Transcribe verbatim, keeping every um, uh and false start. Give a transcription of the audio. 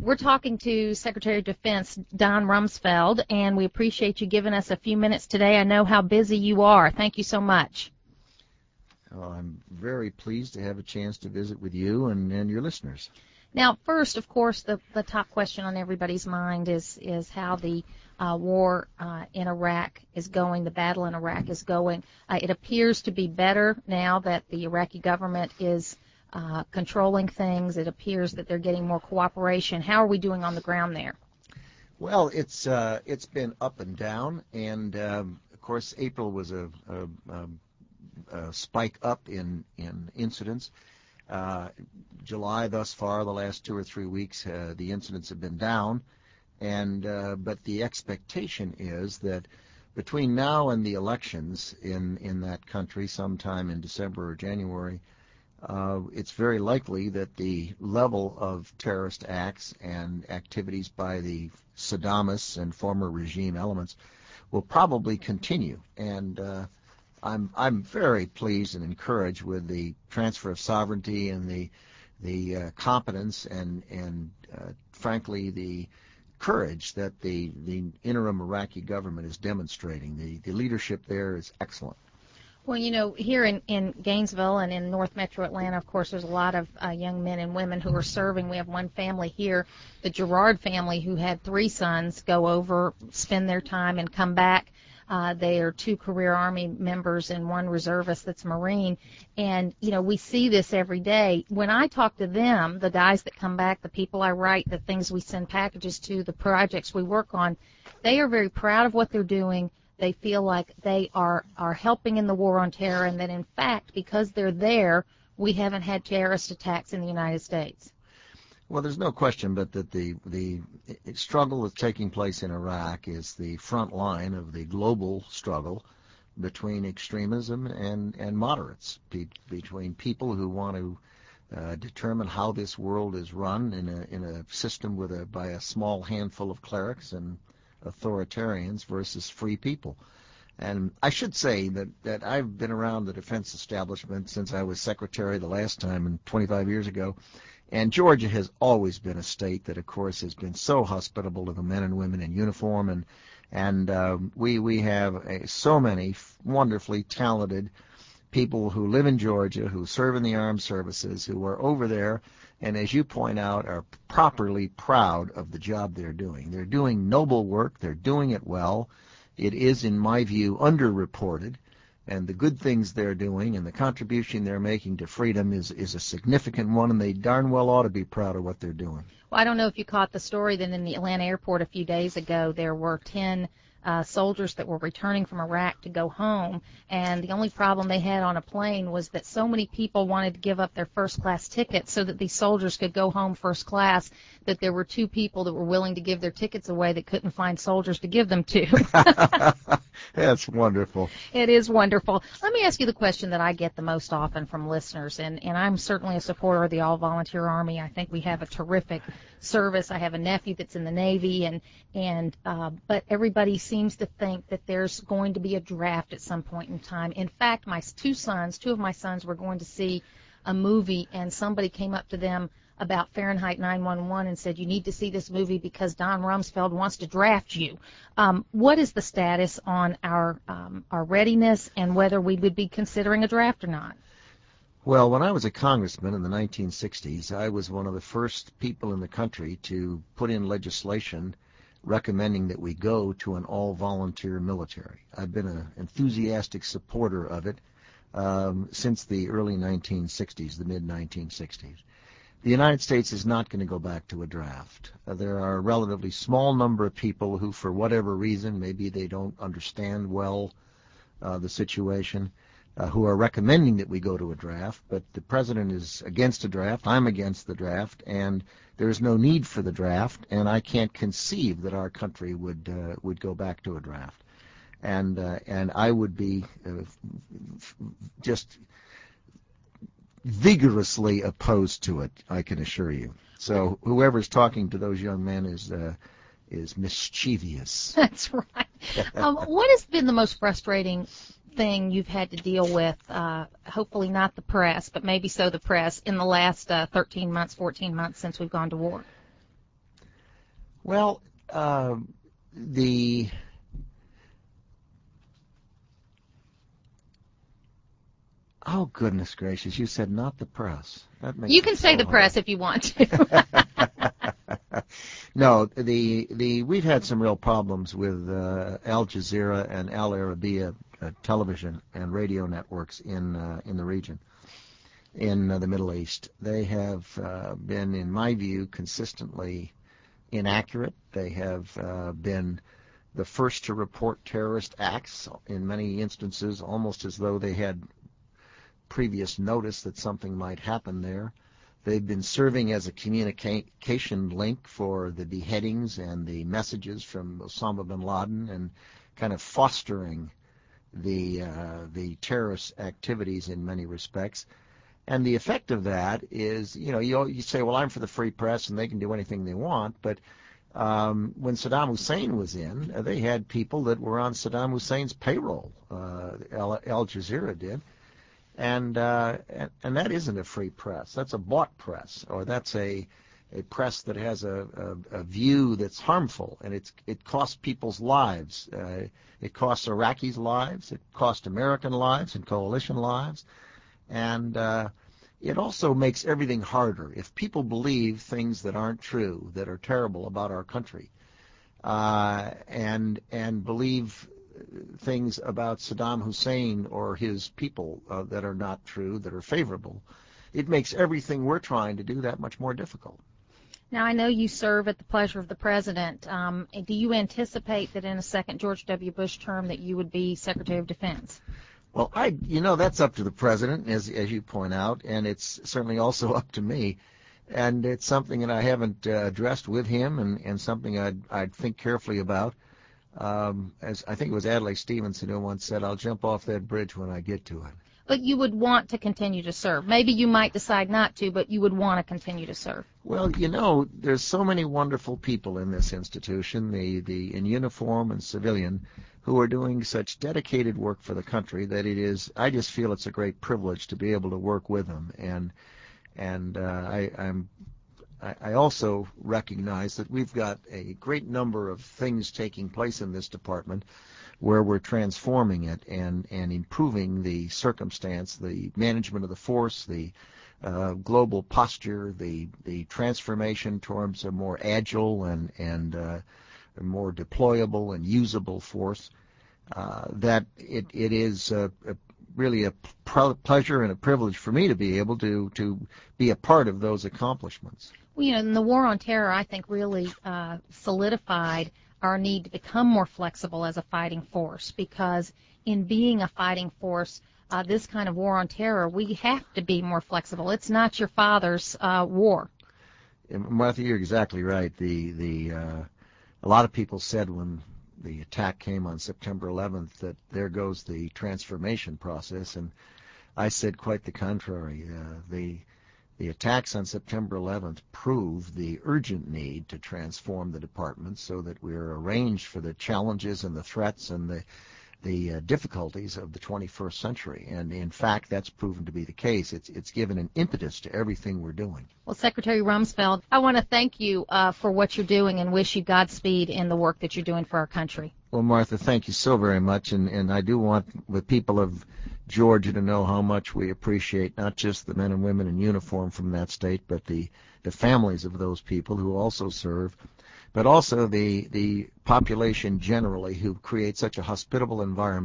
We're talking to Secretary of Defense Don Rumsfeld, and we appreciate you giving us a few minutes today. I know how busy you are. Thank you so much. Well, I'm very pleased to have a chance to visit with you and, and your listeners. Now, first, of course, the, the top question on everybody's mind is, is how the uh, war uh, in Iraq is going, the battle in Iraq is going. Uh, it appears to be better now that the Iraqi government is uh, controlling things. It appears that they're getting more cooperation. How are we doing on the ground there? Well, it's uh, it's been up and down, and um, of course, April was a, a, a, a spike up in, in incidents. Uh, July thus far, the last two or three weeks, uh, the incidents have been down, and uh, but the expectation is that between now and the elections in, in that country, sometime in December or January, uh, it's very likely that the level of terrorist acts and activities by the Saddamists and former regime elements will probably continue, and uh, I'm I'm very pleased and encouraged with the transfer of sovereignty and the the uh, competence and and uh, frankly the courage that the the interim Iraqi government is demonstrating. The the leadership there is excellent. Well, you know, here in, in Gainesville and in North Metro Atlanta, of course, there's a lot of uh, young men and women who are serving. We have one family here, the Gerard family, who had three sons go over, spend their time, and come back. Uh, they are two career Army members and one reservist that's Marine. And, you know, we see this every day. When I talk to them, the guys that come back, the people I write, the things we send packages to, the projects we work on, they are very proud of what they're doing. They feel like they are, are helping in the war on terror, and that, in fact, because they're there, we haven't had terrorist attacks in the United States. Well, there's no question but that the the struggle that's taking place in Iraq is the front line of the global struggle between extremism and, and moderates, be, between people who want to uh, determine how this world is run in a in a system with a by a small handful of clerics and authoritarians versus free people. And I should say that, that I've been around the defense establishment since I was secretary the last time, and twenty-five years ago. And Georgia has always been a state that, of course, has been so hospitable to the men and women in uniform, and and uh, we we have a, so many wonderfully talented people who live in Georgia, who serve in the armed services, who are over there, and as you point out, are properly proud of the job they're doing. They're doing noble work. They're doing it well. It is, in my view, underreported. And the good things they're doing and the contribution they're making to freedom is, is a significant one, and they darn well ought to be proud of what they're doing. Well, I don't know if you caught the story that in the Atlanta airport a few days ago there were ten uh, soldiers that were returning from Iraq to go home, and the only problem they had on a plane was that so many people wanted to give up their first-class tickets so that these soldiers could go home first class that there were two people that were willing to give their tickets away that couldn't find soldiers to give them to. That's wonderful. It is wonderful. Let me ask you the question that I get the most often from listeners, and, and I'm certainly a supporter of the all-volunteer Army. I think we have a terrific service. I have a nephew that's in the Navy, and and uh, but everybody seems to think that there's going to be a draft at some point in time. In fact, my two sons, two of my sons were going to see a movie, and somebody came up to them about Fahrenheit nine one one and said, you need to see this movie because Don Rumsfeld wants to draft you. Um, what is the status on our um, our readiness and whether we would be considering a draft or not? Well, when I was a congressman in the nineteen sixties, I was one of the first people in the country to put in legislation recommending that we go to an all-volunteer military. I've been an enthusiastic supporter of it um, since the early nineteen sixties, the mid nineteen sixties. The United States is not going to go back to a draft. Uh, there are a relatively small number of people who, for whatever reason, maybe they don't understand well uh, the situation, uh, who are recommending that we go to a draft, but the President is against a draft, I'm against the draft, and there's no need for the draft, and I can't conceive that our country would uh, would go back to a draft. And, uh, and I would be uh, just vigorously opposed to it, I can assure you. So whoever's talking to those young men is uh, is mischievous. That's right. um, what has been the most frustrating thing you've had to deal with, uh, hopefully not the press, but maybe so the press, in the last uh, thirteen months, fourteen months since we've gone to war? Well, uh, the oh goodness gracious! You said not the press. That makes You can say so the hard. press if you want to. No, the the we've had some real problems with uh, Al Jazeera and Al Arabiya uh, television and radio networks in uh, in the region, in uh, the Middle East. They have uh, been, in my view, consistently inaccurate. They have uh, been the first to report terrorist acts, in many instances almost as though they had previous notice that something might happen there. They've been serving as a communication link for the beheadings and the messages from Osama bin Laden, and kind of fostering the uh, the terrorist activities in many respects. And the effect of that is, you know, you, you say, well, I'm for the free press and they can do anything they want, but um, when Saddam Hussein was in, uh, they had people that were on Saddam Hussein's payroll. Uh, Al, Al Jazeera did. And, uh, and and that isn't a free press. That's a bought press, or that's a a press that has a, a, a view that's harmful, and it's it costs people's lives. Uh, it costs Iraqis' lives. It costs American lives and coalition lives, and uh, it also makes everything harder. If people believe things that aren't true, that are terrible about our country, uh, and and believe things about Saddam Hussein or his people uh, that are not true, that are favorable, it makes everything we're trying to do that much more difficult. Now, I know you serve at the pleasure of the president. Um, do you anticipate that in a second George W. Bush term that you would be Secretary of Defense? Well, I, you know, that's up to the president, as as you point out, and it's certainly also up to me. And it's something that I haven't uh, addressed with him, and, and something I'd, I'd think carefully about. Um, as I think it was Adlai Stevenson who once said, I'll jump off that bridge when I get to it. But you would want to continue to serve. Maybe you might decide not to, but you would want to continue to serve. Well, you know, there's so many wonderful people in this institution, the, the in uniform and civilian, who are doing such dedicated work for the country that it is, I just feel it's a great privilege to be able to work with them. And, and uh, I, I'm I also recognize that we've got a great number of things taking place in this department where we're transforming it and, and improving the circumstance, the management of the force, the uh, global posture, the, the transformation towards a more agile and, and uh, a more deployable and usable force, uh, that it, it is a, a really a pr- pleasure and a privilege for me to be able to, to be a part of those accomplishments. Well, you know, and the war on terror, I think, really uh, solidified our need to become more flexible as a fighting force, because in being a fighting force, uh, this kind of war on terror, we have to be more flexible. It's not your father's uh, war. Martha, you're exactly right. The the uh, a lot of people said when the attack came on September eleventh that there goes the transformation process, and I said quite the contrary. Uh, the The attacks on September eleventh proved the urgent need to transform the department so that we're arranged for the challenges and the threats and the the uh, difficulties of the twenty-first century. And in fact, that's proven to be the case. It's it's given an impetus to everything we're doing. Well, Secretary Rumsfeld, I want to thank you uh, for what you're doing and wish you Godspeed in the work that you're doing for our country. Well, Martha, thank you so very much. And, and I do want the people of Georgia to know how much we appreciate not just the men and women in uniform from that state, but the, the families of those people who also serve, but also the, the population generally who create such a hospitable environment